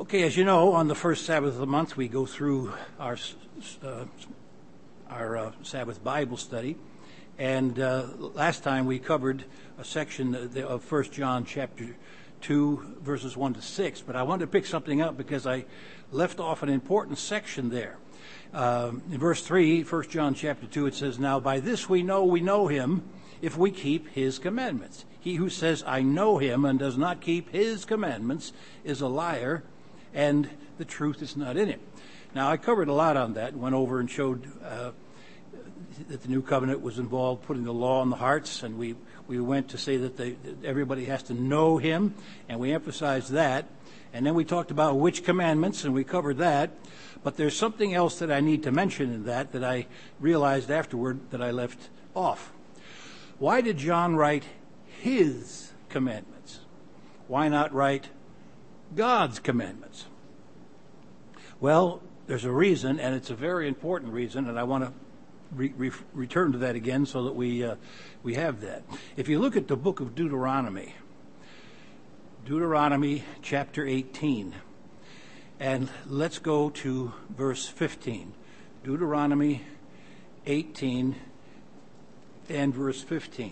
Okay, as you know, on the first Sabbath of the month, we go through our Sabbath Bible study. And last time we covered a section of 1 John chapter 2, verses 1 to 6. But I wanted to pick something up because I left off an important section there. In verse 3, 1 John chapter 2, it says, "Now by this we know him, if we keep his commandments. He who says, 'I know him,' and does not keep his commandments is a liar, and the truth is not in him." Now, I covered a lot on that, went over and showed that the new covenant was involved putting the law in the hearts, and we went to say that everybody has to know him, and we emphasized that. And then we talked about which commandments, and we covered that. But there's something else that I need to mention in that I realized afterward that I left off. Why did John write his commandments? Why not write God's commandments? Well, there's a reason, and it's a very important reason, and I want to return to that again so that we have that. If you look at the book of Deuteronomy chapter 18, and let's go to verse 15. Deuteronomy 18 and verse 15.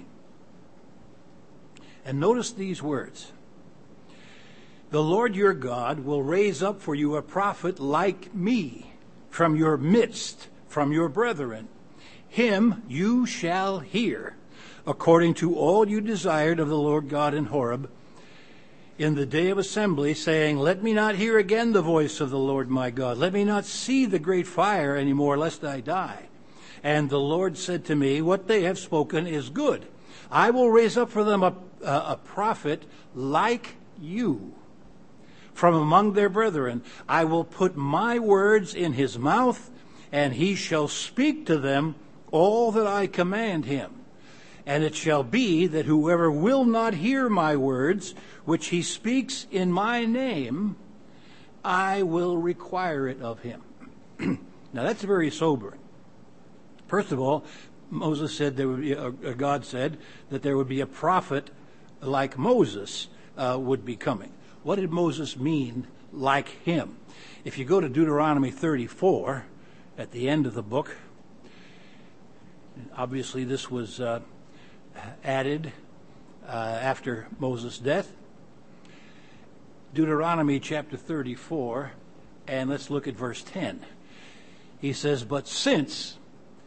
And notice these words. "The Lord your God will raise up for you a prophet like me from your midst, from your brethren. Him you shall hear, according to all you desired of the Lord God in Horeb, in the day of assembly, saying, 'Let me not hear again the voice of the Lord my God. Let me not see the great fire any more, lest I die.' And the Lord said to me, 'What they have spoken is good. I will raise up for them a prophet like you from among their brethren. I will put my words in his mouth, and he shall speak to them all that I command him. And it shall be that whoever will not hear my words, which he speaks in my name, I will require it of him.'" Now that's very sobering. First of all, Moses said God said that there would be a prophet like Moses would be coming. What did Moses mean, like him? If you go to Deuteronomy 34, at the end of the book, obviously this was added after Moses' death. Deuteronomy chapter 34, and let's look at verse 10. He says, "But since..."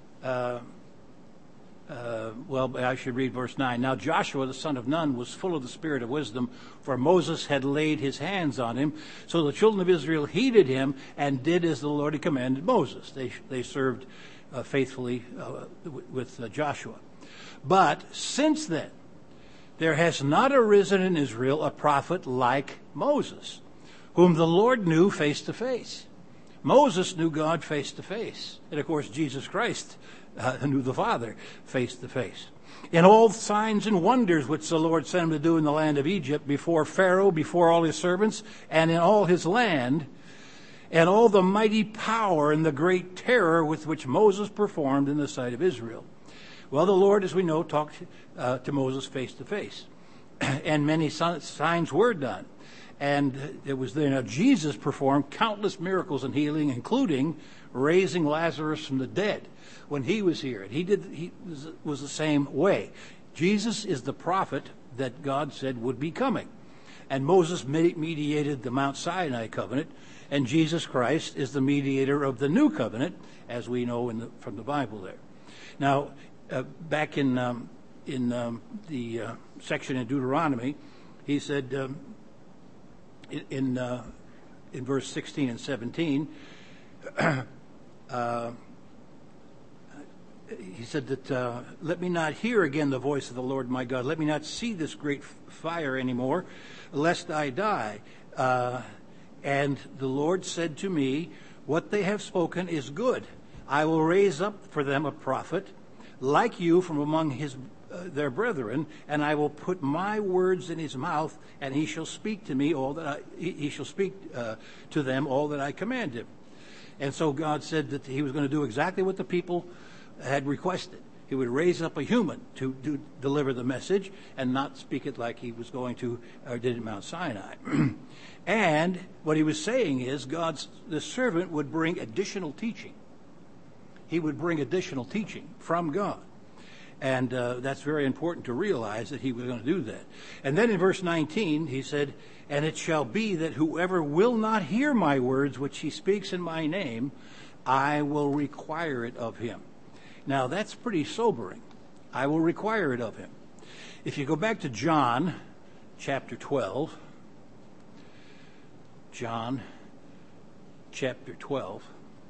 I should read verse 9. "Now Joshua the son of Nun was full of the spirit of wisdom, for Moses had laid his hands on him. So the children of Israel heeded him and did as the Lord had commanded Moses." They served faithfully with Joshua. "But since then, there has not arisen in Israel a prophet like Moses, whom the Lord knew face to face." Moses knew God face to face. And of course, Jesus Christ knew the Father face to face. "In all signs and wonders which the Lord sent him to do in the land of Egypt, before Pharaoh, before all his servants, and in all his land, and all the mighty power and the great terror with which Moses performed in the sight of Israel." Well, the Lord, as we know, talked to Moses face to face. And many signs were done. And it was there. Now, Jesus performed countless miracles and healing, including raising Lazarus from the dead when he was here. And he was the same way. Jesus is the prophet that God said would be coming. And Moses mediated the Mount Sinai covenant, and Jesus Christ is the mediator of the new covenant, as we know from the Bible there. Now, back in the section in Deuteronomy, he said in verse 16 and 17, he said that, "Let me not hear again the voice of the Lord my God. Let me not see this great fire anymore, lest I die. And the Lord said to me, 'What they have spoken is good. I will raise up for them a prophet like you from among their brethren, and I will put my words in his mouth, and he shall speak to me he shall speak to them all that I command him.'" And so God said that he was going to do exactly what the people had requested. He would raise up a human to deliver the message and not speak it like he was going to, or did at Mount Sinai. And what he was saying is the servant would bring additional teaching. He would bring additional teaching from God. And that's very important to realize that he was going to do that. And then in verse 19, he said, "And it shall be that whoever will not hear my words which he speaks in my name, I will require it of him." Now, that's pretty sobering. I will require it of him. If you go back to John chapter 12, John chapter 12,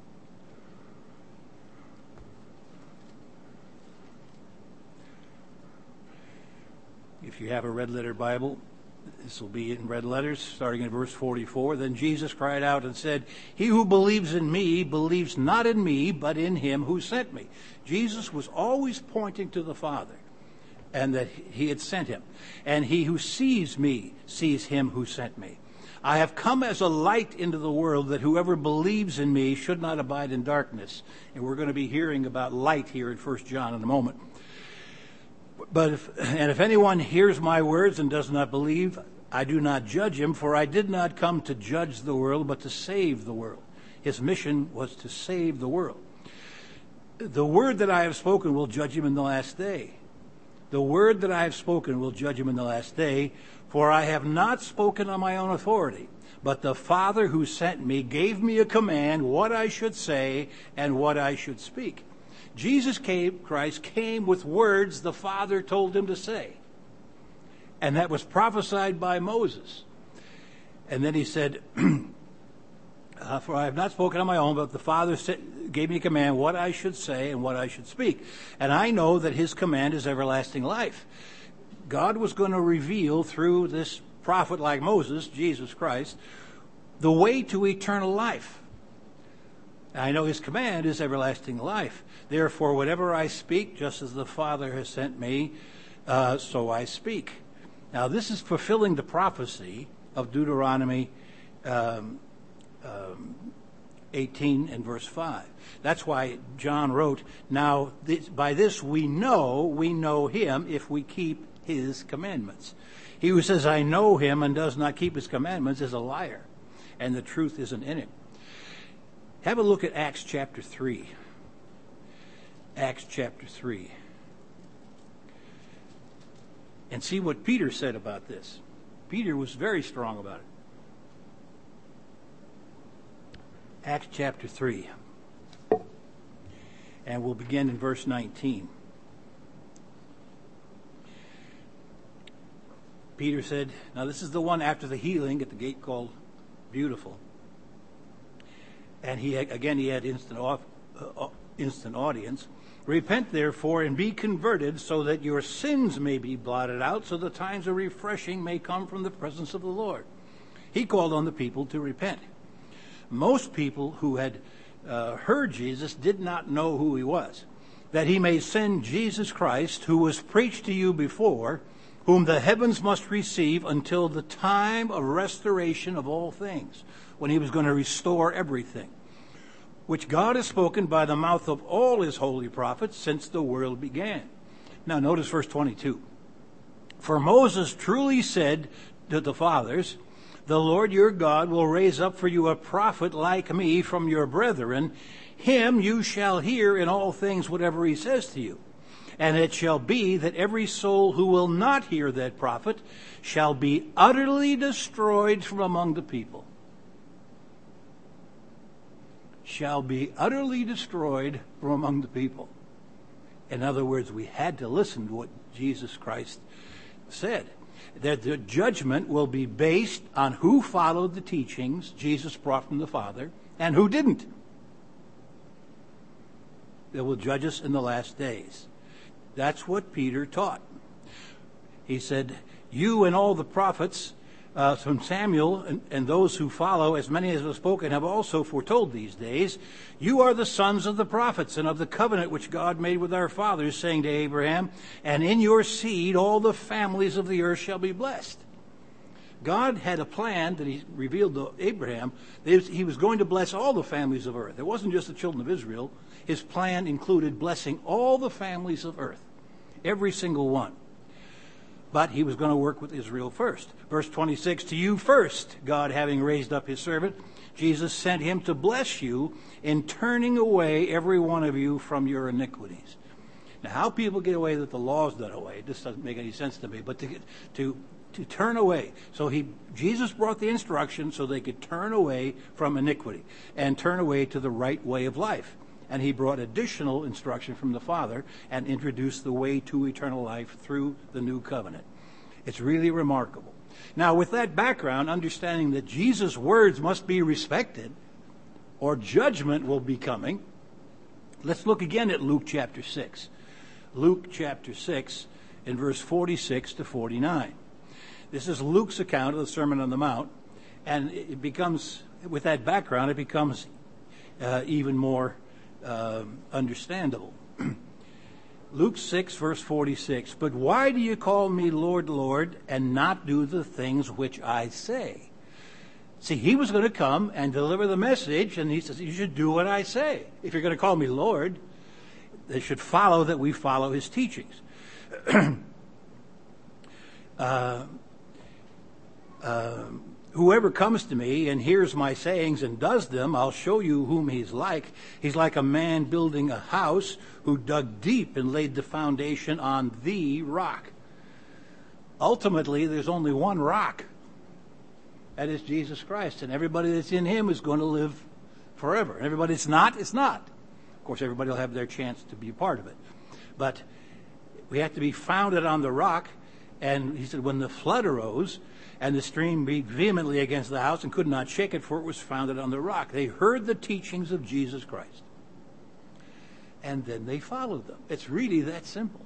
if you have a red letter Bible, this will be in red letters, starting in verse 44. "Then Jesus cried out and said, 'He who believes in me believes not in me, but in him who sent me.'" Jesus was always pointing to the Father and that he had sent him. "And he who sees me sees him who sent me. I have come as a light into the world, that whoever believes in me should not abide in darkness." And we're going to be hearing about light here in 1 John in a moment. "But if anyone hears my words and does not believe, I do not judge him, for I did not come to judge the world, but to save the world." His mission was to save the world. "The word that I have spoken will judge him in the last day. The word that I have spoken will judge him in the last day, for I have not spoken on my own authority, but the Father who sent me gave me a command what I should say and what I should speak." Jesus Christ came with words the Father told him to say. And that was prophesied by Moses. And then he said, "For I have not spoken on my own, but the Father gave me a command what I should say and what I should speak. And I know that his command is everlasting life." God was going to reveal through this prophet like Moses, Jesus Christ, the way to eternal life. I know his command is everlasting life. Therefore, whatever I speak, just as the Father has sent me, so I speak. Now, this is fulfilling the prophecy of Deuteronomy 18 and verse 5. That's why John wrote, "Now, by this we know him if we keep his commandments. He who says, 'I know him,' and does not keep his commandments is a liar, and the truth isn't in him." Have a look at Acts chapter 3. Acts chapter 3. And see what Peter said about this. Peter was very strong about it. Acts chapter 3. And we'll begin in verse 19. Peter said, now this is the one after the healing at the gate called Beautiful. And he had instant audience. "Repent, therefore, and be converted, so that your sins may be blotted out, so the times of refreshing may come from the presence of the Lord." He called on the people to repent. Most people who had heard Jesus did not know who he was. "That he may send Jesus Christ, who was preached to you before, whom the heavens must receive until the time of restoration of all things," when he was going to restore everything, "which God has spoken by the mouth of all his holy prophets since the world began." Now notice verse 22. "For Moses truly said to the fathers, 'The Lord your God will raise up for you a prophet like me from your brethren. Him you shall hear in all things whatever he says to you. And it shall be that every soul who will not hear that prophet shall be utterly destroyed from among the people.'" Shall be utterly destroyed from among the people. In other words, we had to listen to what Jesus Christ said. That the judgment will be based on who followed the teachings Jesus brought from the Father and who didn't. They will judge us in the last days. That's what Peter taught. He said, "You and all the prophets from Samuel and those who follow, as many as have spoken, have also foretold these days. You are the sons of the prophets and of the covenant which God made with our fathers, saying to Abraham, 'And in your seed all the families of the earth shall be blessed.'" God had a plan that he revealed to Abraham. He was going to bless all the families of earth. It wasn't just the children of Israel. His plan included blessing all the families of earth, every single one. But he was going to work with Israel first. Verse 26, to you first, God having raised up his servant, Jesus sent him to bless you in turning away every one of you from your iniquities. Now, how people get away that the law's done away, this doesn't make any sense to me, but to turn away. So Jesus brought the instruction so they could turn away from iniquity and turn away to the right way of life. And he brought additional instruction from the Father and introduced the way to eternal life through the new covenant. It's really remarkable. Now, with that background, understanding that Jesus' words must be respected or judgment will be coming, let's look again at Luke chapter 6. Luke chapter 6 in verse 46 to 49. This is Luke's account of the Sermon on the Mount, and it becomes, with that background, it becomes even more understandable. Luke 6, verse 46, but why do you call me Lord, Lord, and not do the things which I say? See, he was going to come and deliver the message, and he says, you should do what I say. If you're going to call me Lord, they should follow that we follow his teachings. Whoever comes to me and hears my sayings and does them, I'll show you whom he's like. He's like a man building a house who dug deep and laid the foundation on the rock. Ultimately, there's only one rock. That is Jesus Christ. And everybody that's in him is going to live forever. And everybody that's not, is not. Of course, everybody will have their chance to be a part of it. But we have to be founded on the rock. And he said, when the flood arose, and the stream beat vehemently against the house and could not shake it, for it was founded on the rock. They heard the teachings of Jesus Christ. And then they followed them. It's really that simple.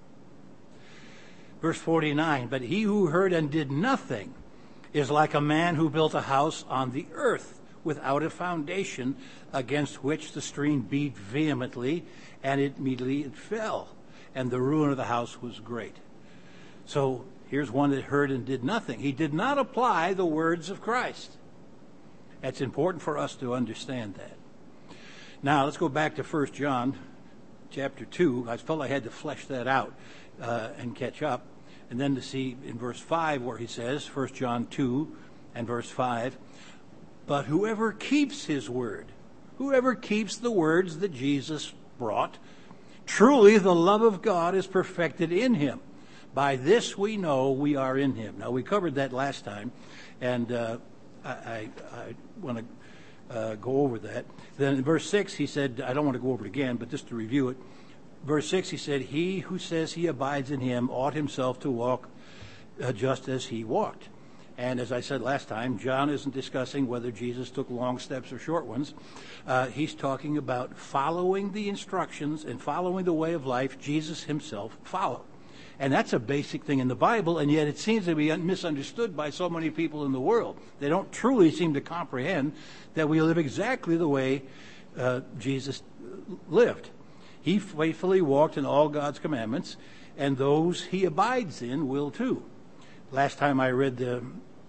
Verse 49, but he who heard and did nothing is like a man who built a house on the earth without a foundation, against which the stream beat vehemently, and immediately it fell. And the ruin of the house was great. So here's one that heard and did nothing. He did not apply the words of Christ. It's important for us to understand that. Now, let's go back to 1 John chapter 2. I felt I had to flesh that out and catch up. And then to see in verse 5 where he says, 1 John 2 and verse 5, but whoever keeps his word, whoever keeps the words that Jesus brought, truly the love of God is perfected in him. By this we know we are in him. Now, we covered that last time, and I want to go over that. Then in verse 6, he said, I don't want to go over it again, but just to review it. Verse 6, he said, he who says he abides in him ought himself to walk just as he walked. And as I said last time, John isn't discussing whether Jesus took long steps or short ones. He's talking about following the instructions and following the way of life Jesus himself followed. And that's a basic thing in the Bible, and yet it seems to be misunderstood by so many people in the world. They don't truly seem to comprehend that we live exactly the way Jesus lived. He faithfully walked in all God's commandments, and those he abides in will too. Last time I read the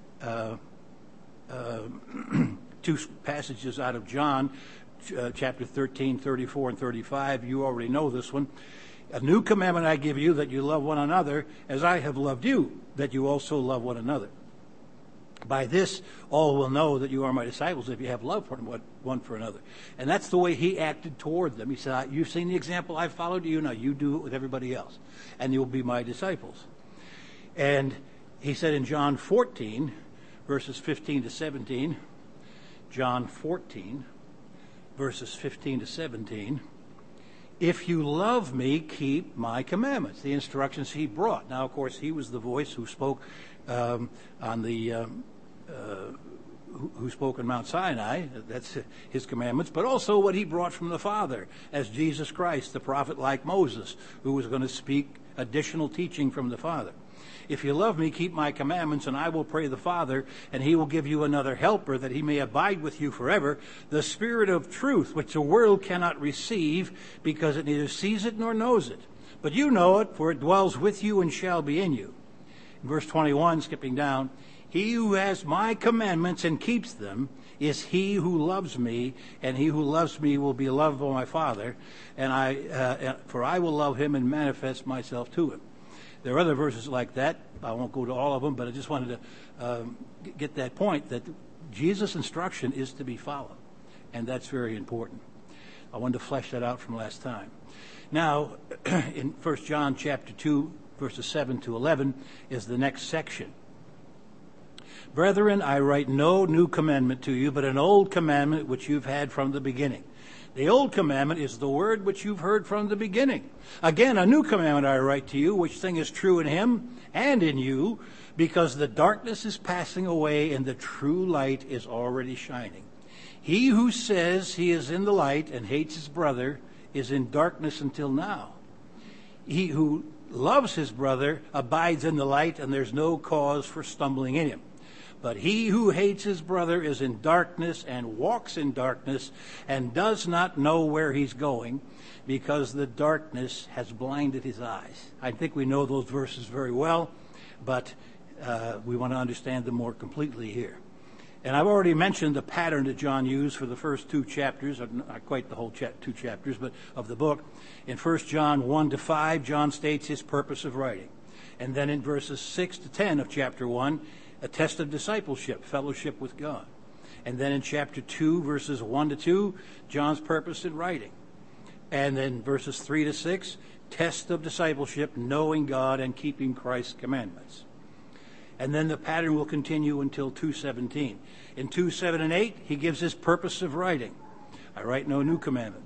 two passages out of John, chapter 13, 34, and 35. You already know this one. A new commandment I give you, that you love one another as I have loved you, that you also love one another. By this, all will know that you are my disciples if you have love for one for another. And that's the way he acted toward them. He said, you've seen the example I followed you, now you do it with everybody else, and you'll be my disciples. And he said in John 14, verses 15 to 17, John 14, verses 15 to 17, if you love me, keep my commandments, the instructions he brought. Now, of course, he was the voice who spoke who spoke on Mount Sinai. That's his commandments, but also what he brought from the Father as Jesus Christ, the prophet like Moses, who was going to speak additional teaching from the Father. If you love me, keep my commandments, and I will pray the Father, and he will give you another helper, that he may abide with you forever, the Spirit of truth, which the world cannot receive, because it neither sees it nor knows it. But you know it, for it dwells with you and shall be in you. In verse 21, skipping down, He who has my commandments and keeps them is he who loves me, and he who loves me will be loved by my Father, for I will love him and manifest myself to him. There are other verses like that. I won't go to all of them, but I just wanted to get that point that Jesus' instruction is to be followed, and that's very important. I wanted to flesh that out from last time. Now, in 1 John chapter 2, verses 7 to 11 is the next section. Brethren, I write no new commandment to you, but an old commandment which you've had from the beginning. The old commandment is the word which you've heard from the beginning. Again, a new commandment I write to you, which thing is true in him and in you, because the darkness is passing away and the true light is already shining. He who says he is in the light and hates his brother is in darkness until now. He who loves his brother abides in the light, and there's no cause for stumbling in him. But he who hates his brother is in darkness and walks in darkness and does not know where he's going, because the darkness has blinded his eyes. I think we know those verses very well, but we want to understand them more completely here. And I've already mentioned the pattern that John used for the first two chapters, not quite the whole two chapters, but of the book. In 1 John 1 to 5, John states his purpose of writing. And then in verses 6 to 10 of chapter 1, a test of discipleship, fellowship with God. And then in chapter 2, verses 1 to 2, John's purpose in writing. And then verses 3 to 6, test of discipleship, knowing God and keeping Christ's commandments. And then the pattern will continue until 2:17. In 2:7 and 8, he gives his purpose of writing. I write no new commandment.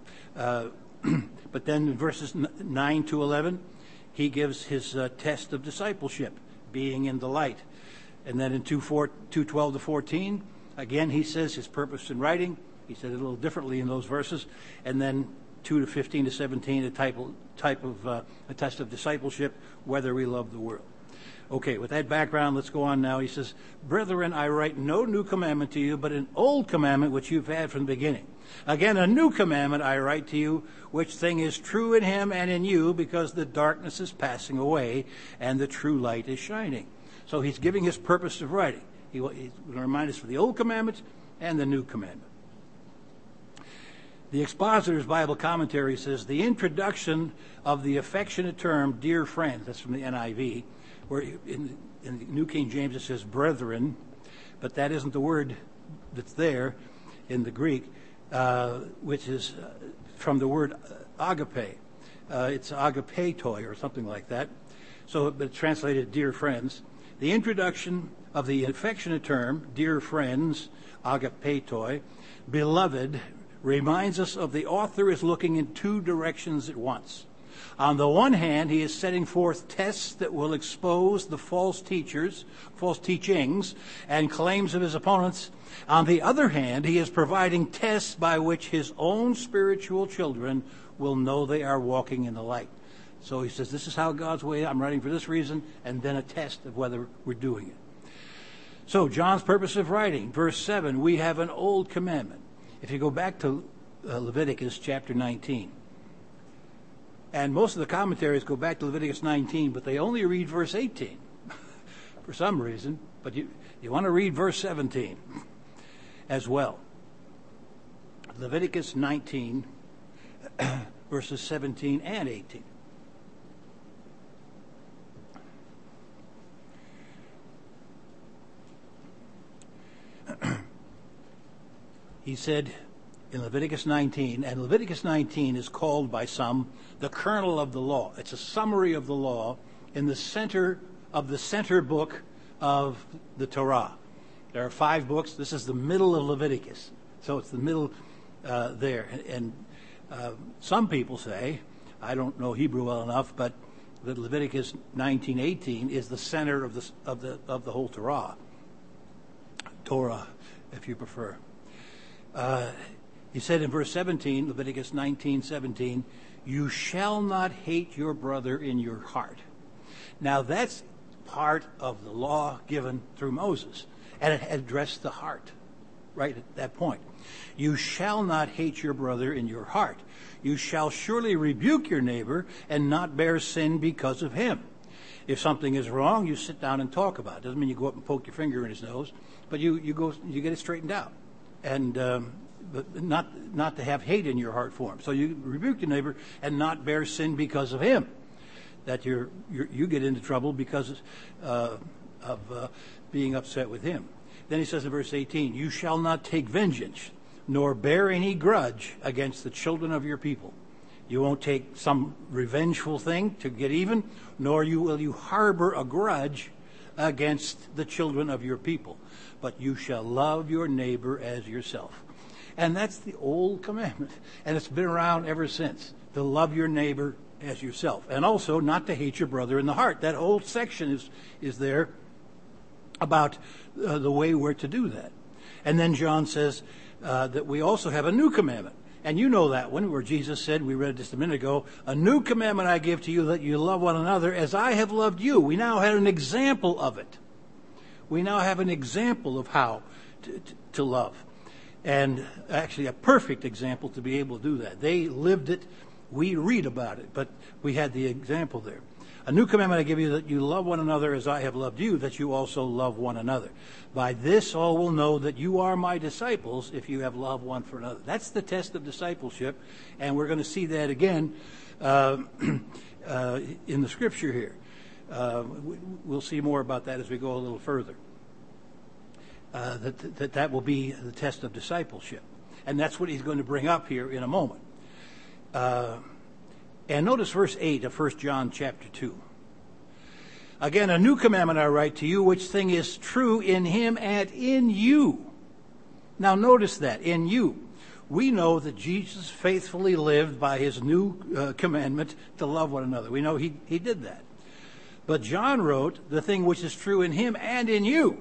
But then in verses 9 to 11, he gives his test of discipleship, being in the light. And then in 2:12 to 14, again, he says his purpose in writing. He said it a little differently in those verses. And then 2 to 15 to 17, a type of a test of discipleship, whether we love the world. Okay, with that background, let's go on now. He says, Brethren, I write no new commandment to you, but an old commandment which you've had from the beginning. Again, a new commandment I write to you, which thing is true in him and in you, because the darkness is passing away and the true light is shining. So he's giving his purpose of writing. He's going to remind us for the old commandments and the new commandment. The Expositor's Bible Commentary says, the introduction of the affectionate term, dear friends, that's from the NIV, where in the New King James it says brethren, but that isn't the word that's there in the Greek, which is from the word agape. It's agapetoi or something like that. So it's translated dear friends. The introduction of the affectionate term, dear friends, agapetoi, beloved, reminds us of the author is looking in two directions at once. On the one hand, he is setting forth tests that will expose the false teachers, false teachings, and claims of his opponents. On the other hand, he is providing tests by which his own spiritual children will know they are walking in the light. So he says, this is how God's way, I'm writing for this reason, and then a test of whether we're doing it. So John's purpose of writing, verse 7, we have an old commandment. If you go back to Leviticus chapter 19, and most of the commentaries go back to Leviticus 19, but they only read verse 18 for some reason. But you want to read verse 17 as well. Leviticus 19, verses 17 and 18. He said in Leviticus 19, and Leviticus 19 is called by some the kernel of the law. It's a summary of the law in the center of the center book of the Torah. There are 5 books. This is the middle of Leviticus. So it's the middle there. And some people say, I don't know Hebrew well enough, but that Leviticus 19:18 is the center of the whole Torah. Torah, if you prefer. He said in verse 17, Leviticus 19:17, you shall not hate your brother in your heart. Now that's part of the law given through Moses, and it addressed the heart right at that point. You shall not hate your brother in your heart. You shall surely rebuke your neighbor and not bear sin because of him. If something is wrong, you sit down and talk about it. Doesn't mean you go up and poke your finger in his nose, but you get it straightened out, and but not to have hate in your heart for him. So you rebuke your neighbor and not bear sin because of him. That you get into trouble because of being upset with him. Then he says in verse 18, "You shall not take vengeance, nor bear any grudge against the children of your people." You won't take some revengeful thing to get even, nor will you harbor a grudge against the children of your people. But you shall love your neighbor as yourself. And that's the old commandment. And it's been around ever since. To love your neighbor as yourself. And also not to hate your brother in the heart. That whole section is there about the way we're to do that. And then John says that we also have a new commandment. And you know that one where Jesus said, we read just a minute ago, "A new commandment I give to you, that you love one another as I have loved you." We now have an example of it. We now have an example of how to love. And actually a perfect example to be able to do that. They lived it. We read about it, but we had the example there. "A new commandment I give you, that you love one another as I have loved you, that you also love one another. By this all will know that you are my disciples, if you have love one for another." That's the test of discipleship, and we're going to see that again in the scripture here. We'll see more about that as we go a little further. That will be the test of discipleship. And that's what he's going to bring up here in a moment. And notice verse 8 of 1 John chapter 2. "Again, a new commandment I write to you, which thing is true in him and in you." Now notice that, in you. We know that Jesus faithfully lived by his new commandment to love one another. We know he did that. But John wrote, "The thing which is true in him and in you."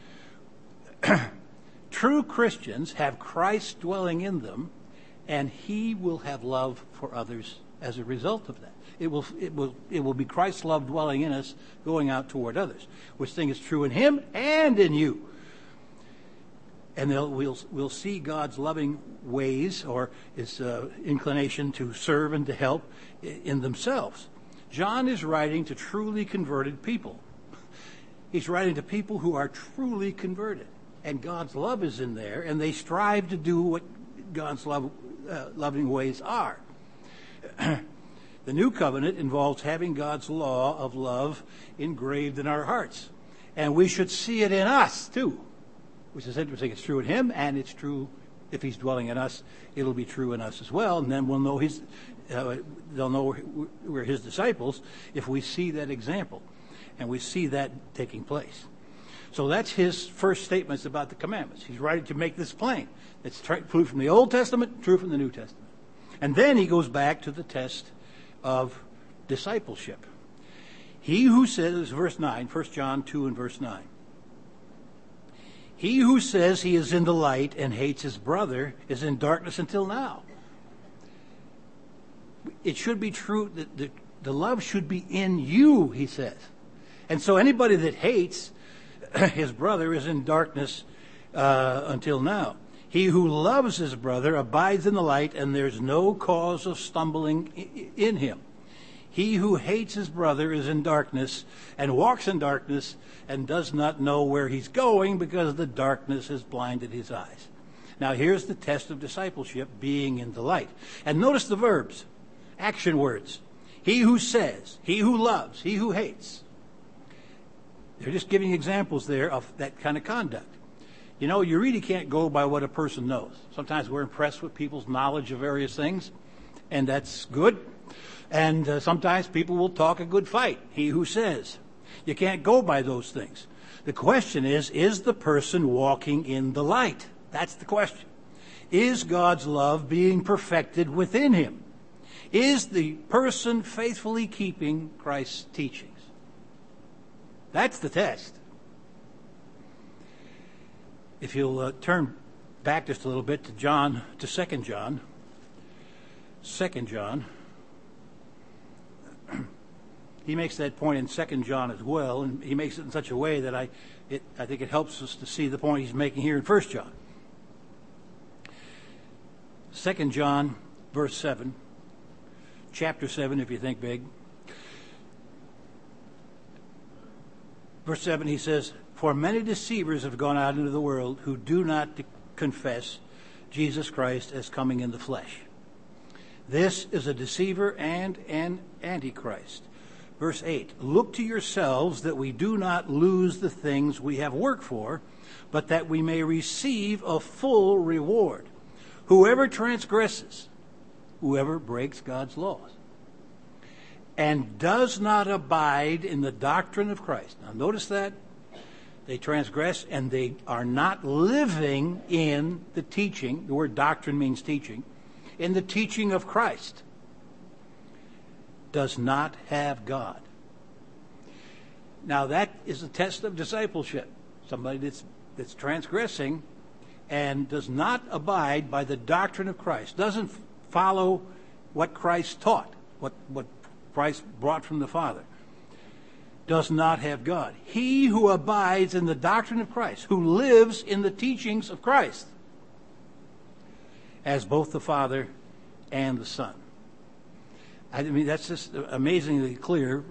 True Christians have Christ dwelling in them, and he will have love for others as a result of that. It will be Christ's love dwelling in us, going out toward others. Which thing is true in him and in you. And we'll see God's loving ways, or his inclination to serve and to help in themselves. John is writing to truly converted people. He's writing to people who are truly converted. And God's love is in there, and they strive to do what God's loving ways are. The new covenant involves having God's law of love engraved in our hearts. And we should see it in us, too. Which is interesting. It's true in him, and it's true if he's dwelling in us. It'll be true in us as well. And then we'll know they'll know we're his disciples if we see that example. And we see that taking place. So that's his first statements about the commandments. He's writing to make this plain. It's true from the Old Testament, true from the New Testament. And then he goes back to the test of discipleship. He who says, verse 9, 1 John 2 and verse 9. "He who says he is in the light and hates his brother is in darkness until now." It should be true that the love should be in you, he says. And so anybody that hates his brother is in darkness until now. "He who loves his brother abides in the light, and there's no cause of stumbling in him. He who hates his brother is in darkness and walks in darkness and does not know where he's going, because the darkness has blinded his eyes." Now here's the test of discipleship, being in the light. And notice the verbs, action words. He who says, he who loves, he who hates. They're just giving examples there of that kind of conduct. You know, you really can't go by what a person knows. Sometimes we're impressed with people's knowledge of various things, and that's good. And sometimes people will talk a good fight, he who says. You can't go by those things. The question is the person walking in the light? That's the question. Is God's love being perfected within him? Is the person faithfully keeping Christ's teachings? That's the test. If you'll turn back just a little bit to 2 John. 2 John. He makes that point in 2 John as well, and he makes it in such a way that I think it helps us to see the point he's making here in 1 John. 2 John, verse 7, chapter 7, if you think big. Verse 7, he says, "For many deceivers have gone out into the world who do not confess Jesus Christ as coming in the flesh." This is a deceiver and an antichrist. Verse 8, "Look to yourselves that we do not lose the things we have worked for, but that we may receive a full reward. Whoever transgresses," whoever breaks God's laws, "and does not abide in the doctrine of Christ." Now notice that. They transgress and they are not living in the teaching. The word doctrine means teaching. In the teaching of Christ. Does not have God. Now that is a test of discipleship. Somebody that's transgressing and does not abide by the doctrine of Christ. Doesn't follow what Christ taught. What Christ brought from the Father. Does not have God. He who abides in the doctrine of Christ, who lives in the teachings of Christ, as both the Father and the Son. I mean, that's just amazingly clear,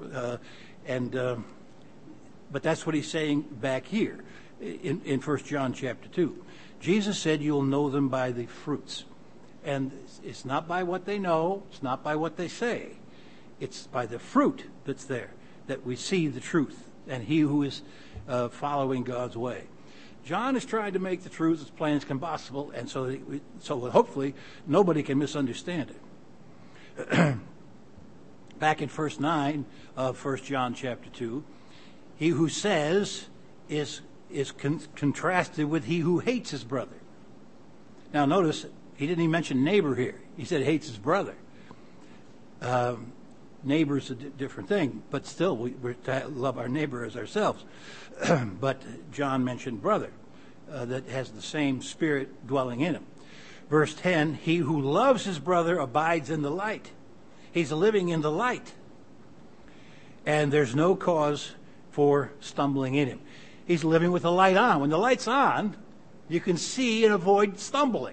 but that's what he's saying back here in 1 John chapter 2. Jesus said, "You'll know them by the fruits." And it's not by what they know, it's not by what they say. It's by the fruit that's there that we see the truth and he who is following God's way. John is trying to make the truth as plain as possible, and so hopefully nobody can misunderstand it. Back in verse 9 of 1 John chapter 2, he who says is contrasted with he who hates his brother. Now notice, he didn't even mention neighbor here. He said hates his brother. Neighbor's a different thing, but still we're to love our neighbor as ourselves. But John mentioned brother, that has the same spirit dwelling in him. Verse 10, "He who loves his brother abides in the light." He's living in the light. And there's no cause for stumbling in him. He's living with the light on. When the light's on, you can see and avoid stumbling.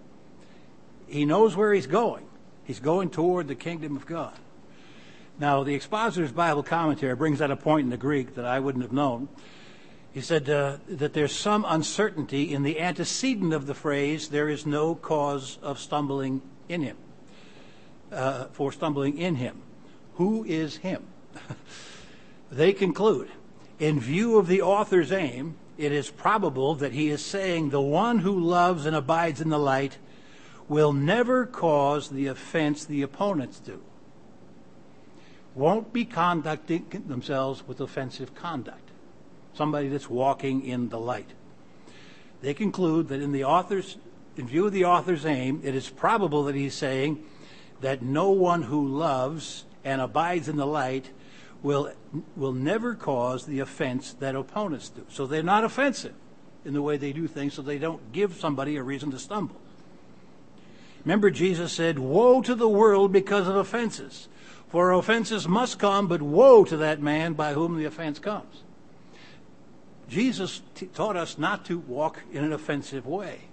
He knows where he's going. He's going toward the kingdom of God. Now, the Expositor's Bible Commentary brings out a point in the Greek that I wouldn't have known. He said that there's some uncertainty in the antecedent of the phrase, "there is no cause of stumbling in him," for stumbling in him. Who is him? They conclude, in view of the author's aim, it is probable that he is saying the one who loves and abides in the light will never cause the offense the opponents do. Won't be conducting themselves with offensive conduct. Somebody that's walking in the light. They conclude that in view of the author's aim, it is probable that he's saying that no one who loves and abides in the light will never cause the offense that opponents do. So they're not offensive in the way they do things, so they don't give somebody a reason to stumble. Remember, Jesus said, "Woe to the world because of offenses. For offenses must come, but woe to that man by whom the offense comes." Jesus taught us not to walk in an offensive way.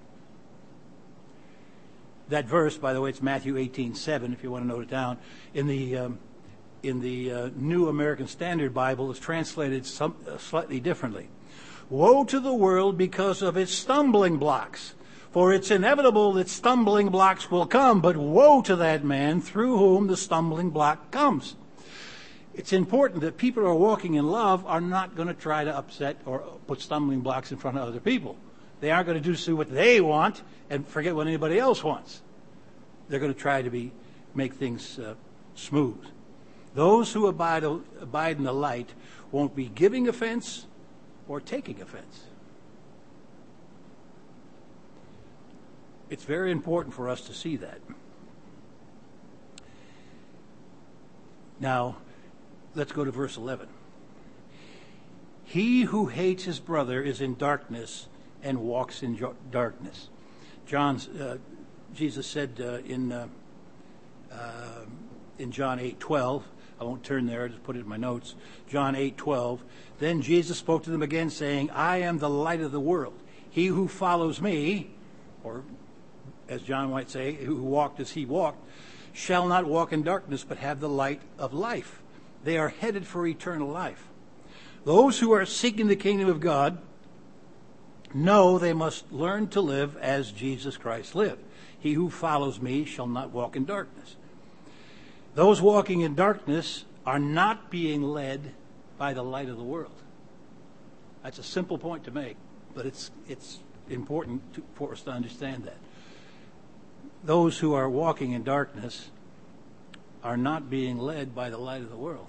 That verse, by the way, it's Matthew 18:7, if you want to note it down. In the New American Standard Bible, is translated slightly differently. "Woe to the world because of its stumbling blocks. For it's inevitable that stumbling blocks will come, but woe to that man through whom the stumbling block comes." It's important that people who are walking in love are not going to try to upset or put stumbling blocks in front of other people. They aren't going to do what they want and forget what anybody else wants. They're going to try to make things smooth. Those who abide in the light won't be giving offense or taking offense. It's very important for us to see that. Now, let's go to verse 11. "He who hates his brother is in darkness and walks in darkness." Jesus said in John 8:12, I won't turn there, I just put it in my notes. John 8:12, "Then Jesus spoke to them again, saying, I am the light of the world. He who follows me," or as John might say, "who walked as he walked, shall not walk in darkness, but have the light of life." They are headed for eternal life. Those who are seeking the kingdom of God know they must learn to live as Jesus Christ lived. He who follows me shall not walk in darkness. Those walking in darkness are not being led by the light of the world. That's a simple point to make, but it's important for us to understand that. Those who are walking in darkness are not being led by the light of the world.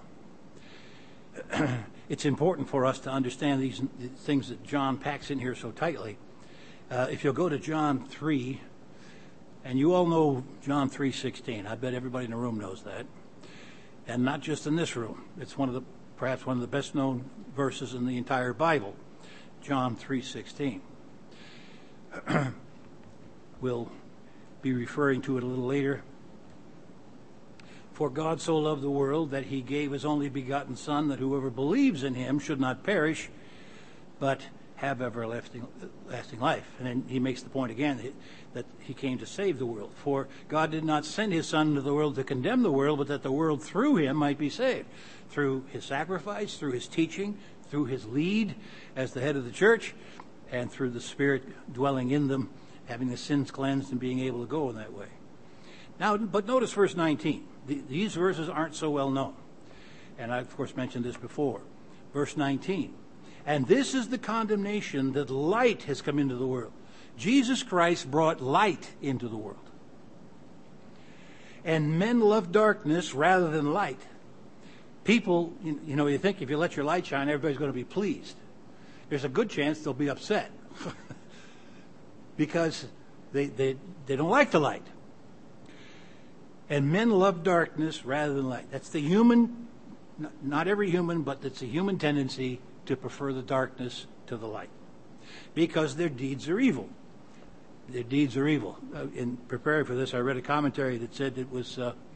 It's important for us to understand these things that John packs in here so tightly. If you'll go to John 3, and you all know John 3:16. I bet everybody in the room knows that. And not just in this room. It's perhaps one of the best known verses in the entire Bible. John 3:16. We'll be referring to it a little later. For God so loved the world that he gave his only begotten Son, that whoever believes in him should not perish, but have everlasting life. And then he makes the point again that he came to save the world. For God did not send his Son into the world to condemn the world, but that the world through him might be saved. Through his sacrifice, through his teaching, through his lead as the head of the church, and through the Spirit dwelling in them, having the sins cleansed and being able to go in that way. Now, but notice verse 19. These verses aren't so well known. And I, of course, mentioned this before. Verse 19. And this is the condemnation, that light has come into the world. Jesus Christ brought light into the world. And men love darkness rather than light. People, you think if you let your light shine, everybody's going to be pleased. There's a good chance they'll be upset. Because they don't like the light. And men love darkness rather than light. That's the human, not every human, but it's a human tendency to prefer the darkness to the light. Because their deeds are evil. Their deeds are evil. In preparing for this, I read a commentary that said it was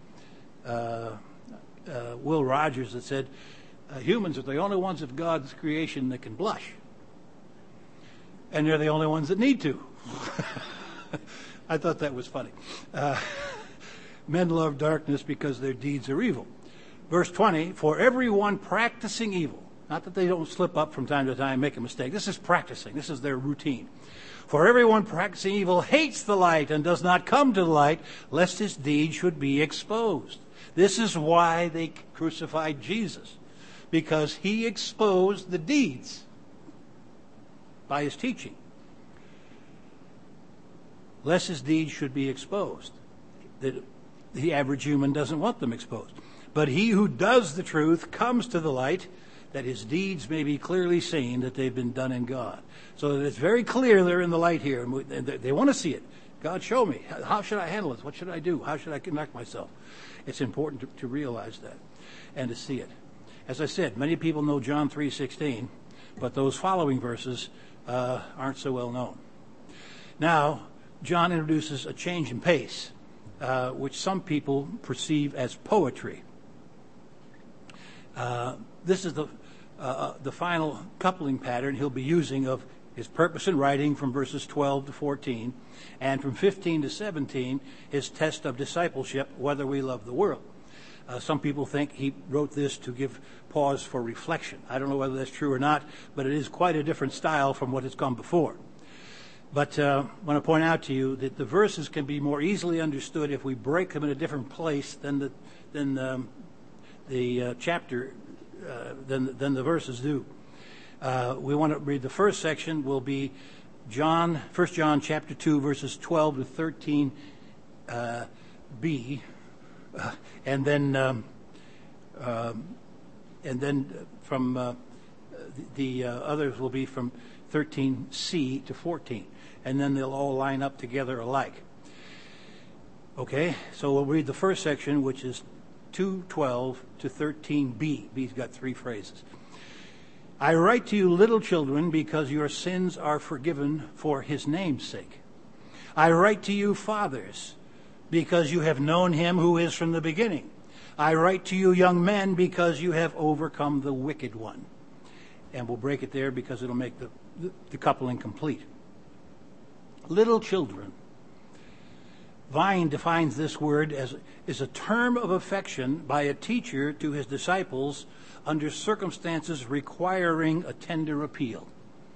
Will Rogers that said, humans are the only ones of God's creation that can blush. And they're the only ones that need to. I thought that was funny. Men love darkness because their deeds are evil. Verse 20, for everyone practicing evil, not that they don't slip up from time to time and make a mistake. This is practicing. This is their routine. For everyone practicing evil hates the light and does not come to the light, lest his deed should be exposed. This is why they crucified Jesus, because he exposed the deeds by his teaching. Lest his deeds should be exposed. The average human doesn't want them exposed. But he who does the truth comes to the light, that his deeds may be clearly seen that they've been done in God. So that it's very clear they're in the light here, and they want to see it. God, show me. How should I handle this? What should I do? How should I conduct myself? It's important to realize that and to see it. As I said, many people know John 3:16, but those following verses aren't so well known. Now, John introduces a change in pace, which some people perceive as poetry. This is the final coupling pattern he'll be using of his purpose in writing from verses 12 to 14, and from 15 to 17, his test of discipleship, whether we love the world. Some people think he wrote this to give pause for reflection. I don't know whether that's true or not, but it is quite a different style from what has come before. But I want to point out to you that the verses can be more easily understood if we break them in a different place than the chapter, than the verses do. We want to read the first section. Will be 1 John chapter 2 verses 12 to 13 b, and then from the others will be from 13c to 14. And then they'll all line up together alike. Okay, so we'll read the first section, which is 2:12 to 13b. B's got three phrases. I write to you, little children, because your sins are forgiven for his name's sake. I write to you, fathers, because you have known him who is from the beginning. I write to you, young men, because you have overcome the wicked one. And we'll break it there because it'll make the coupling complete. Little children. Vine defines this word as is a term of affection by a teacher to his disciples under circumstances requiring a tender appeal.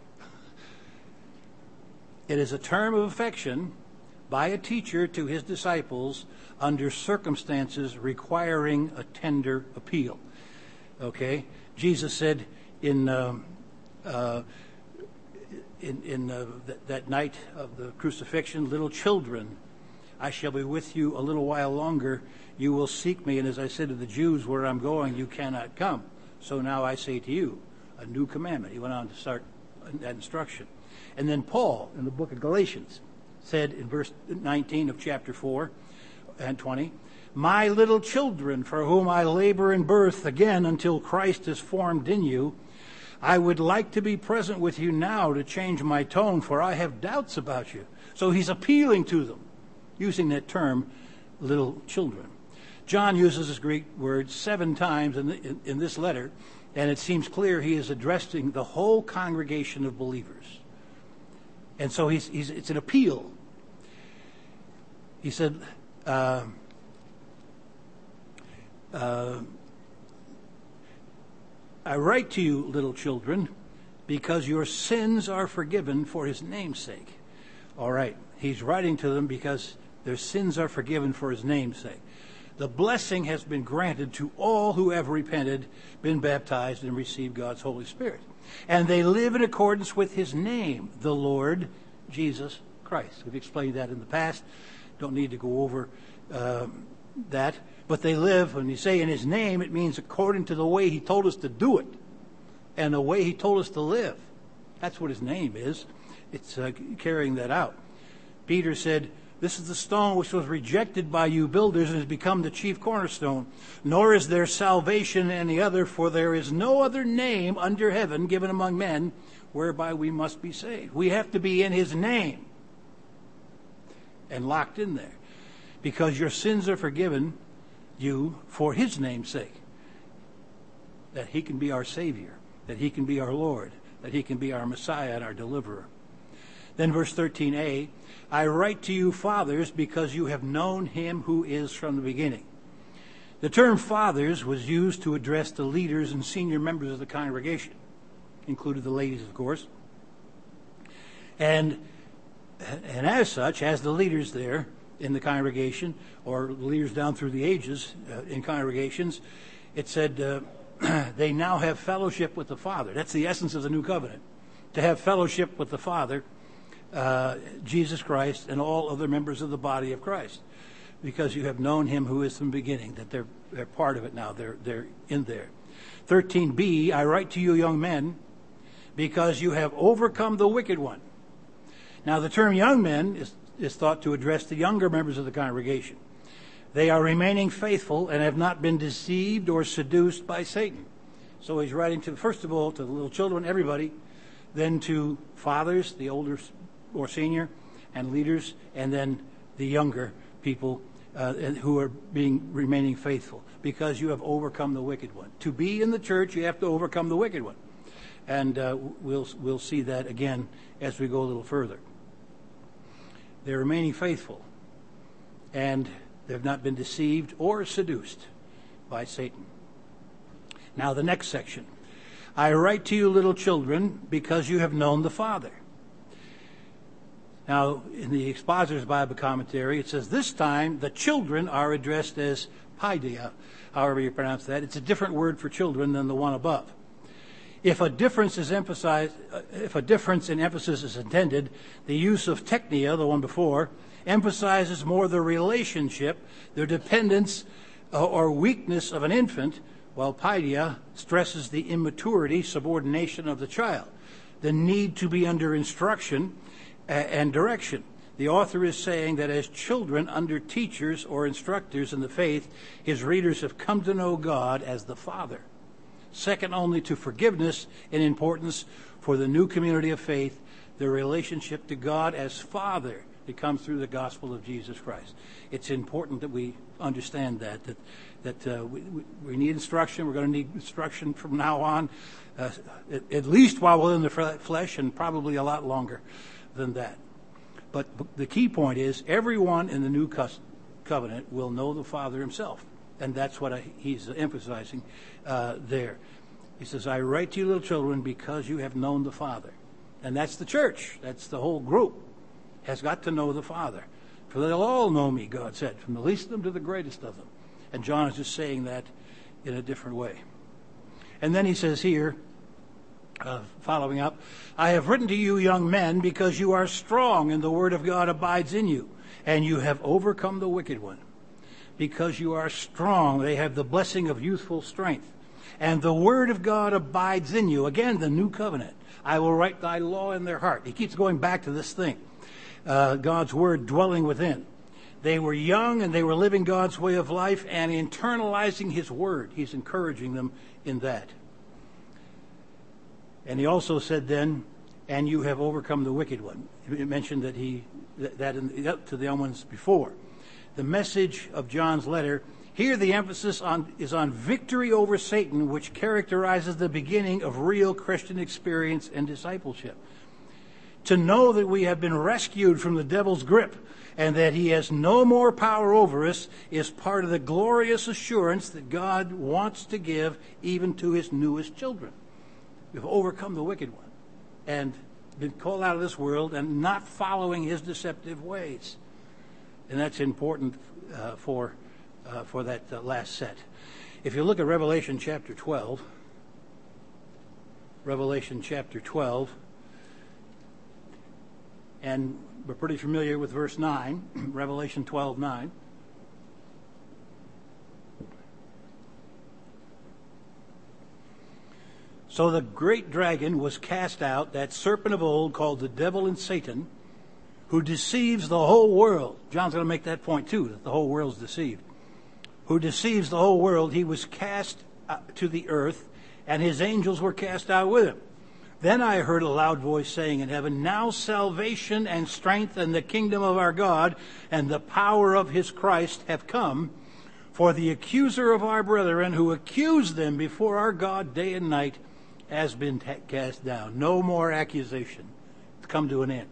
It is a term of affection by a teacher to his disciples under circumstances requiring a tender appeal. Okay? Jesus said in that night of the crucifixion, little children, I shall be with you a little while longer. You will seek me. And as I said to the Jews, where I'm going, you cannot come. So now I say to you, a new commandment. He went on to start that instruction. And then Paul, in the book of Galatians, said in verse 19 of chapter 4 and 20, my little children, for whom I labor in birth again until Christ is formed in you, I would like to be present with you now to change my tone, for I have doubts about you. So he's appealing to them, using that term, little children. John uses this Greek word 7 times in this letter, and it seems clear he is addressing the whole congregation of believers. And so it's an appeal. He said, I write to you, little children, because your sins are forgiven for his name's sake. All right, he's writing to them because their sins are forgiven for his name's sake. The blessing has been granted to all who have repented, been baptized, and received God's Holy Spirit. And they live in accordance with his name, the Lord Jesus Christ. We've explained that in the past. Don't need to go over that. But they live, when you say in his name, it means according to the way he told us to do it and the way he told us to live. That's what his name is. It's carrying that out. Peter said, this is the stone which was rejected by you builders and has become the chief cornerstone. Nor is there salvation in any other, for there is no other name under heaven given among men whereby we must be saved. We have to be in his name and locked in there, because your sins are forgiven you for his name's sake, that he can be our Savior, that he can be our Lord, that he can be our Messiah and our deliverer. Then verse 13a, I write to you, fathers, because you have known him who is from the beginning. The term fathers was used to address the leaders and senior members of the congregation, included the ladies, of course. And as such, as the leaders there in the congregation, or leaders down through the ages in congregations, it said they now have fellowship with the Father. That's the essence of the new covenant, to have fellowship with the Father, Jesus Christ, and all other members of the body of Christ, because you have known him who is from the beginning, that they're part of it now. They're in there. 13b, I write to you, young men, because you have overcome the wicked one. Now, the term young men is thought to address the younger members of the congregation. They are remaining faithful and have not been deceived or seduced by Satan. So he's writing to, first of all, to the little children, everybody, then to fathers, the older or senior, and leaders, and then the younger people who are remaining faithful, because you have overcome the wicked one. To be in the church, you have to overcome the wicked one. And we'll see that again as we go a little further. They're remaining faithful, and they've not been deceived or seduced by Satan. Now the next section. I write to you, little children, because you have known the Father. Now, in the Expositor's Bible Commentary, it says, this time the children are addressed as paideia, however you pronounce that. It's a different word for children than the one above. If a difference in emphasis is intended, the use of teknia, the one before, emphasizes more the relationship, the dependence or weakness of an infant, while paideia stresses the immaturity, subordination of the child, the need to be under instruction and direction. The author is saying that as children under teachers or instructors in the faith, his readers have come to know God as the Father, second only to forgiveness in importance for the new community of faith. The relationship to God as Father, it comes through the gospel of Jesus Christ. It's important that we understand that we need instruction. We're going to need instruction from now on, at least while we're in the flesh, and probably a lot longer than that. But the key point is everyone in the new covenant will know the Father himself. And that's what he's emphasizing there. He says, I write to you, little children, because you have known the Father. And that's the church. That's the whole group has got to know the Father. For they'll all know me, God said, from the least of them to the greatest of them. And John is just saying that in a different way. And then he says here, following up, I have written to you, young men, because you are strong and the word of God abides in you, and you have overcome the wicked one. Because you are strong, they have the blessing of youthful strength. And the word of God abides in you. Again, the new covenant. I will write thy law in their heart. He keeps going back to this thing. God's word dwelling within. They were young and they were living God's way of life and internalizing his word. He's encouraging them in that. And he also said then, and you have overcome the wicked one. He mentioned that to the young ones before. The message of John's letter, here the emphasis is on victory over Satan, which characterizes the beginning of real Christian experience and discipleship. To know that we have been rescued from the devil's grip and that he has no more power over us is part of the glorious assurance that God wants to give even to his newest children. We've overcome the wicked one and been called out of this world and not following his deceptive ways. And that's important for that last set. If you look at Revelation chapter 12, and we're pretty familiar with verse 9, Revelation 12:9. So the great dragon was cast out, that serpent of old called the devil and Satan, who deceives the whole world. John's going to make that point too, that the whole world's deceived. Who deceives the whole world. He was cast to the earth, and his angels were cast out with him. Then I heard a loud voice saying in heaven, now salvation and strength and the kingdom of our God and the power of his Christ have come. For the accuser of our brethren, who accused them before our God day and night, has been cast down. No more accusation. It's come to an end.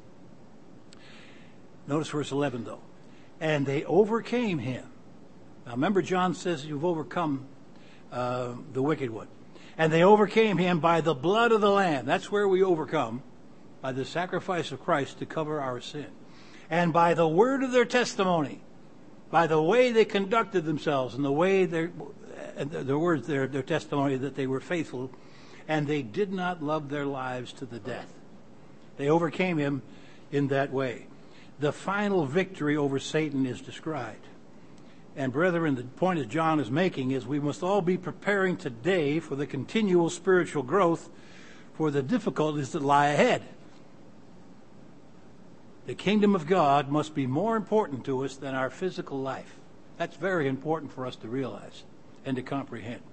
Notice verse 11 though. And they overcame him. Now remember, John says you've overcome the wicked one. And they overcame him by the blood of the Lamb. That's where we overcome, by the sacrifice of Christ to cover our sin. And by the word of their testimony, by the way they conducted themselves and the way their words, their testimony that they were faithful, and they did not love their lives to the death. They overcame him in that way. The final victory over Satan is described. And brethren, the point that John is making is we must all be preparing today for the continual spiritual growth, for the difficulties that lie ahead. The kingdom of God must be more important to us than our physical life. That's very important for us to realize and to comprehend.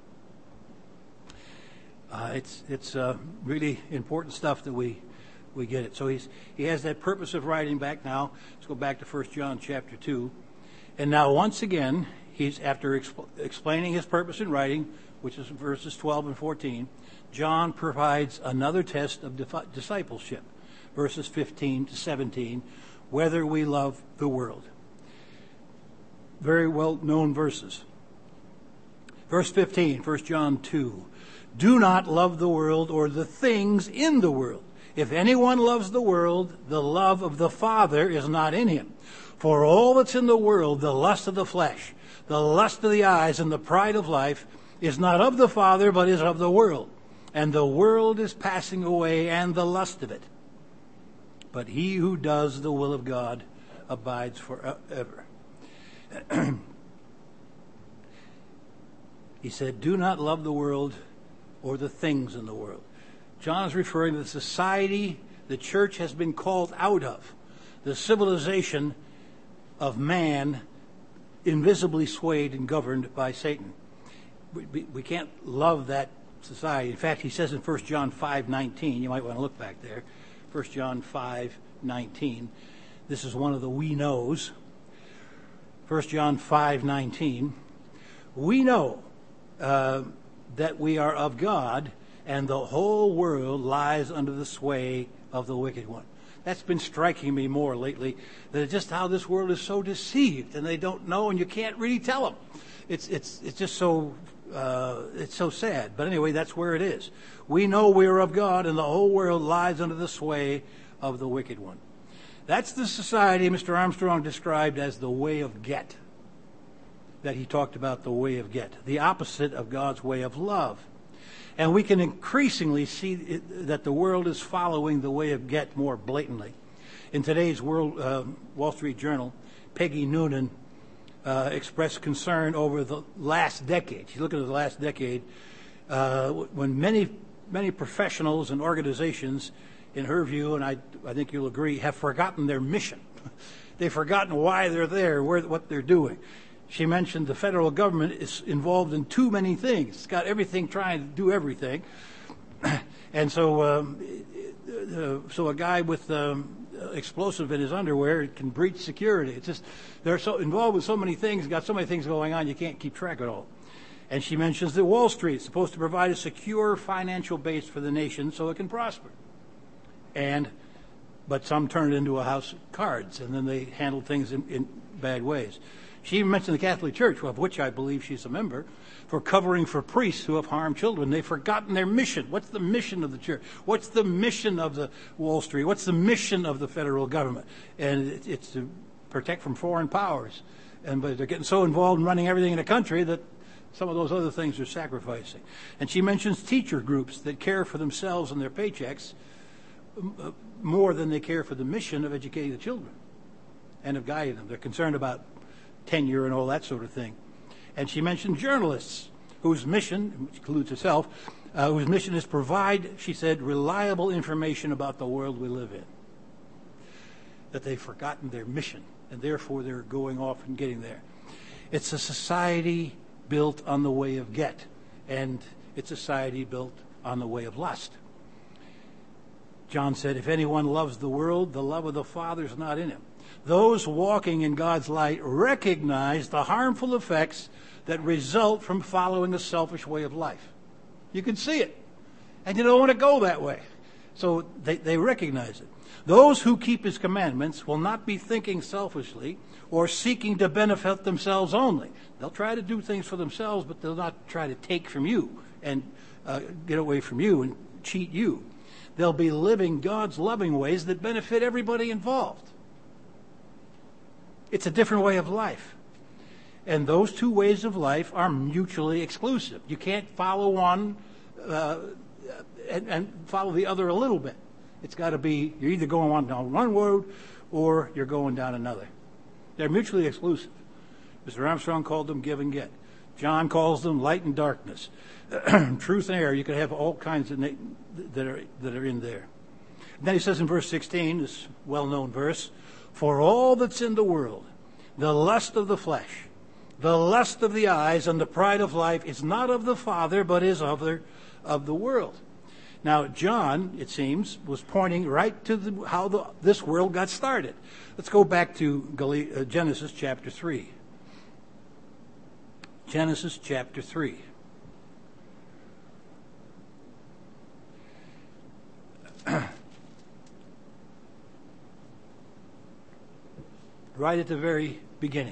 It's really important stuff that we get it. So he has that purpose of writing back now. Let's go back to 1 John chapter 2. And now once again, he's after explaining his purpose in writing, which is verses 12 and 14, John provides another test of discipleship, verses 15 to 17, whether we love the world. Very well-known verses. Verse 15, 1 John 2, do not love the world or the things in the world. If anyone loves the world, the love of the Father is not in him. For all that's in the world, the lust of the flesh, the lust of the eyes, and the pride of life, is not of the Father, but is of the world. And the world is passing away, and the lust of it. But he who does the will of God abides forever. He said, do not love the world or the things in the world. John is referring to the society the church has been called out of, the civilization of man invisibly swayed and governed by Satan. We can't love that society. In fact, he says in 1 John 5:19, you might want to look back there, 1 John 5:19, this is one of the we knows. 1 John 5:19, we know that we are of God, and the whole world lies under the sway of the wicked one. That's been striking me more lately, that it's just how this world is so deceived, and they don't know, and you can't really tell them. It's just so it's so sad. But anyway, that's where it is. We know we are of God, and the whole world lies under the sway of the wicked one. That's the society Mr. Armstrong described as the way of get. That he talked about the way of get, the opposite of God's way of love. And we can increasingly see that the world is following the way of get more blatantly. In today's Wall Street Journal, Peggy Noonan expressed concern over the last decade. She's looking at the last decade when many professionals and organizations, in her view, and I think you'll agree, have forgotten their mission. They've forgotten why they're there, what they're doing. She mentioned the federal government is involved in too many things. It's got everything trying to do everything. And so a guy with explosive in his underwear can breach security. It's just, they're so involved with so many things, got so many things going on, you can't keep track of it all. And she mentions that Wall Street is supposed to provide a secure financial base for the nation so it can prosper. But some turn it into a house of cards, and then they handle things in bad ways. She even mentioned the Catholic Church, of which I believe she's a member, for covering for priests who have harmed children. They've forgotten their mission. What's the mission of the church? What's the mission of the Wall Street? What's the mission of the federal government? And it's to protect from foreign powers. But they're getting so involved in running everything in the country that some of those other things are sacrificing. And she mentions teacher groups that care for themselves and their paychecks more than they care for the mission of educating the children and of guiding them. They're concerned about tenure and all that sort of thing. And she mentioned journalists whose mission, which includes herself, whose mission is provide, she said, reliable information about the world we live in. That they've forgotten their mission, and therefore they're going off and getting there. It's a society built on the way of get, and it's a society built on the way of lust. John said, if anyone loves the world, the love of the Father is not in him. Those walking in God's light recognize the harmful effects that result from following a selfish way of life. You can see it. And you don't want to go that way. So they recognize it. Those who keep his commandments will not be thinking selfishly or seeking to benefit themselves only. They'll try to do things for themselves, but they'll not try to take from you and get away from you and cheat you. They'll be living God's loving ways that benefit everybody involved. It's a different way of life. And those two ways of life are mutually exclusive. You can't follow one and follow the other a little bit. It's got to be, you're either going on down one road or you're going down another. They're mutually exclusive. Mr. Armstrong called them give and get. John calls them light and darkness. Truth and error. You could have all kinds of that are in there. And then he says in verse 16, this well-known verse, for all that's in the world, the lust of the flesh, the lust of the eyes, and the pride of life is not of the Father, but is of the world. Now, John, it seems, was pointing right to how this world got started. Let's go back to Genesis chapter 3. Genesis chapter 3. Right at the very beginning.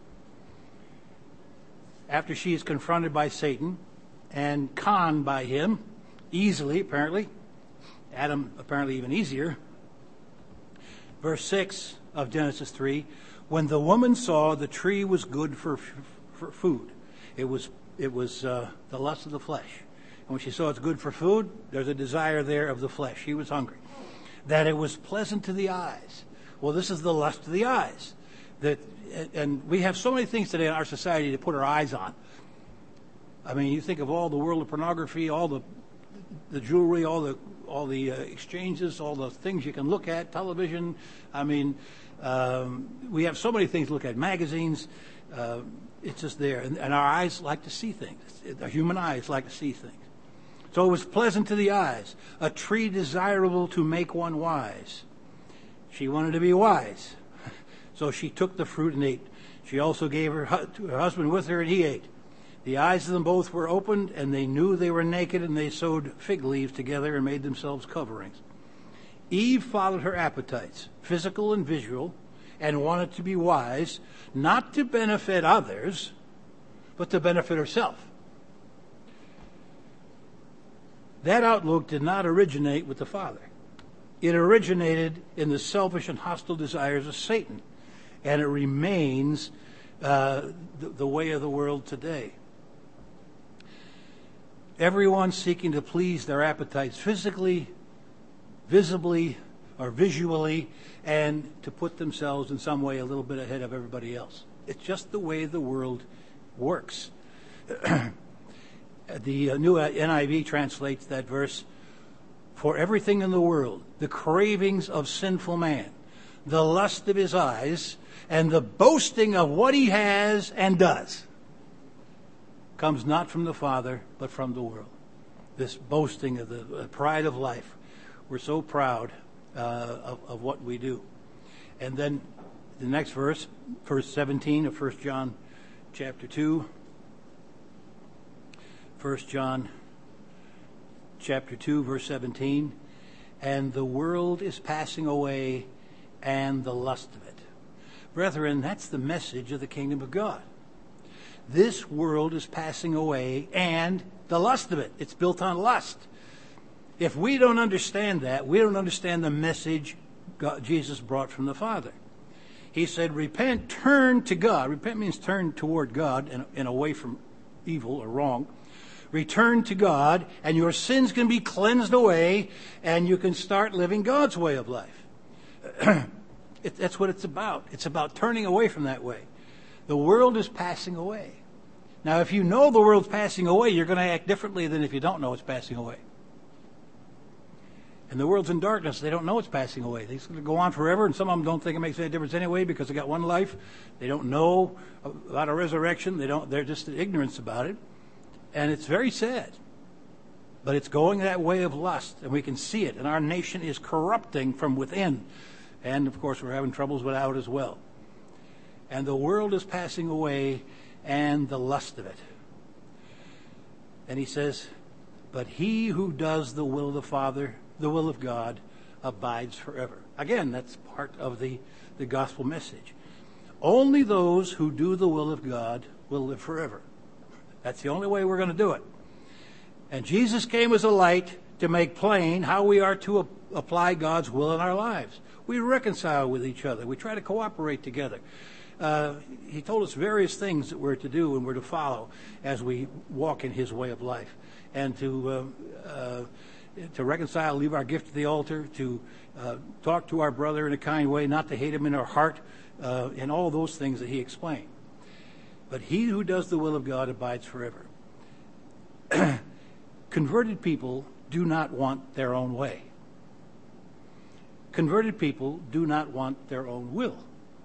After she is confronted by Satan and conned by him, easily apparently, Adam apparently even easier. Verse 6 of Genesis 3, when the woman saw the tree was good for food, it was the lust of the flesh. And when she saw it's good for food, there's a desire there of the flesh. She was hungry. That it was pleasant to the eyes. Well, this is the lust of the eyes. And we have so many things today in our society to put our eyes on. I mean, you think of all the world of pornography, all the jewelry, all the exchanges, all the things you can look at, television. I mean, we have so many things to look at, magazines. It's just there. And our eyes like to see things. The human eyes like to see things. So it was pleasant to the eyes, a tree desirable to make one wise. She wanted to be wise. So she took the fruit and ate. She also gave her husband with her, and he ate. The eyes of them both were opened, and they knew they were naked, and they sewed fig leaves together and made themselves coverings. Eve followed her appetites, physical and visual, and wanted to be wise, not to benefit others, but to benefit herself. That outlook did not originate with the Father. It originated in the selfish and hostile desires of Satan, and it remains the way of the world today. Everyone seeking to please their appetites physically, visibly, or visually, and to put themselves in some way a little bit ahead of everybody else. It's just the way the world works. The new NIV translates that verse, "For everything in the world, the cravings of sinful man, the lust of his eyes, and the boasting of what he has and does, comes not from the Father, but from the world." This boasting of the pride of life. We're so proud of what we do. And then the next verse, verse 17 of 1 John chapter 2. 1 John chapter 2, verse 17. "And the world is passing away, and the lust of it." Brethren, that's the message of the kingdom of God. This world is passing away, and the lust of it. It's built on lust. If we don't understand that, we don't understand the message Jesus brought from the Father. He said, repent, turn to God. Repent means turn toward God and away from evil or wrong. Return to God, and your sins can be cleansed away, and you can start living God's way of life. That's what it's about. It's about turning away from that way. The world is passing away. Now, if you know the world's passing away, you're going to act differently than if you don't know it's passing away. And the world's in darkness. They don't know it's passing away. It's going to go on forever, and some of them don't think it makes any difference anyway because they got one life. They don't know about a resurrection. They're just in ignorance about it. And it's very sad. But it's going that way of lust, and we can see it. And our nation is corrupting from within. And, of course, we're having troubles without as well. And the world is passing away, and the lust of it. And he says, but he who does the will of the Father, the will of God, abides forever. Again, that's part of the gospel message. Only those who do the will of God will live forever. That's the only way we're going to do it. And Jesus came as a light to make plain how we are to apply God's will in our lives. We reconcile with each other. We try to cooperate together. He told us various things that we're to do and we're to follow as we walk in his way of life. And to reconcile, leave our gift at the altar, to talk to our brother in a kind way, not to hate him in our heart, and all those things that he explained. But he who does the will of God abides forever. Converted people do not want their own way. Converted people do not want their own will.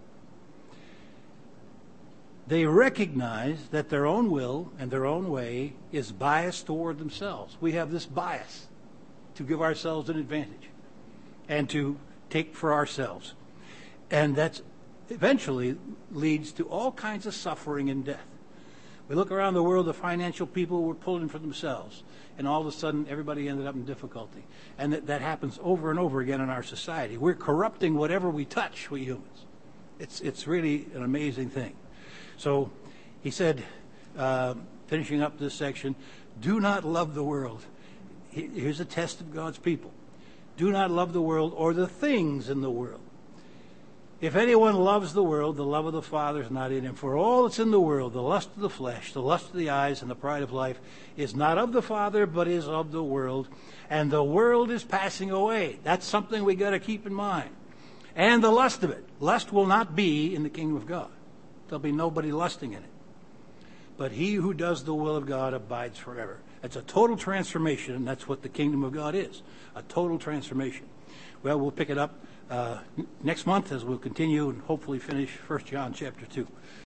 They recognize that their own will and their own way is biased toward themselves. We have this bias to give ourselves an advantage and to take for ourselves. And that eventually leads to all kinds of suffering and death. We look around the world, the financial people were pulling for themselves. And all of a sudden, everybody ended up in difficulty. And that happens over and over again in our society. We're corrupting whatever we touch, we humans. It's really an amazing thing. So he said, finishing up this section, do not love the world. Here's a test of God's people. Do not love the world or the things in the world. If anyone loves the world, the love of the Father is not in him. For all that's in the world, the lust of the flesh, the lust of the eyes, and the pride of life, is not of the Father, but is of the world. And the world is passing away. That's something we got to keep in mind. And the lust of it. Lust will not be in the kingdom of God. There'll be nobody lusting in it. But he who does the will of God abides forever. It's a total transformation, and that's what the kingdom of God is. A total transformation. Well, we'll pick it up next month as we'll continue and hopefully finish 1 John chapter 2.